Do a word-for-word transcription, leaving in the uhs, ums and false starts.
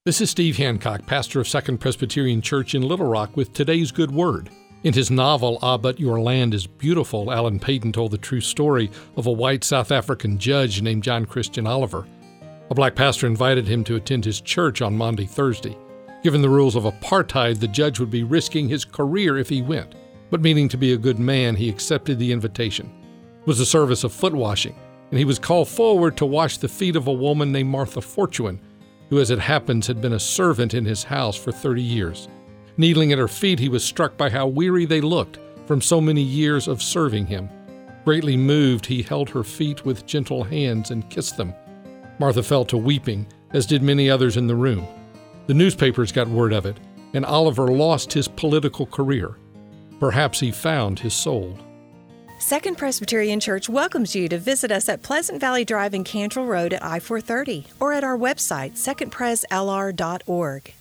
This is Steve Hancock, pastor of Second Presbyterian Church in Little Rock, with today's good word. In his novel, Ah, But Your Land is Beautiful, Alan Paton told the true story of a white South African judge named John Christian Oliver. A black pastor invited him to attend his church on Maundy Thursday. Given the rules of apartheid, the judge would be risking his career if he went. But meaning to be a good man, he accepted the invitation. It was a service of foot washing, and he was called forward to wash the feet of a woman named Martha Fortune, who, as it happens, had been a servant in his house for thirty years. Kneeling at her feet, he was struck by how weary they looked from so many years of serving him. Greatly moved, he held her feet with gentle hands and kissed them. Martha fell to weeping, as did many others in the room. The newspapers got word of it, and Oliver lost his political career. Perhaps he found his soul. Second Presbyterian Church welcomes you to visit us at Pleasant Valley Drive and Cantrell Road at I four thirty or at our website, second pres l r dot org.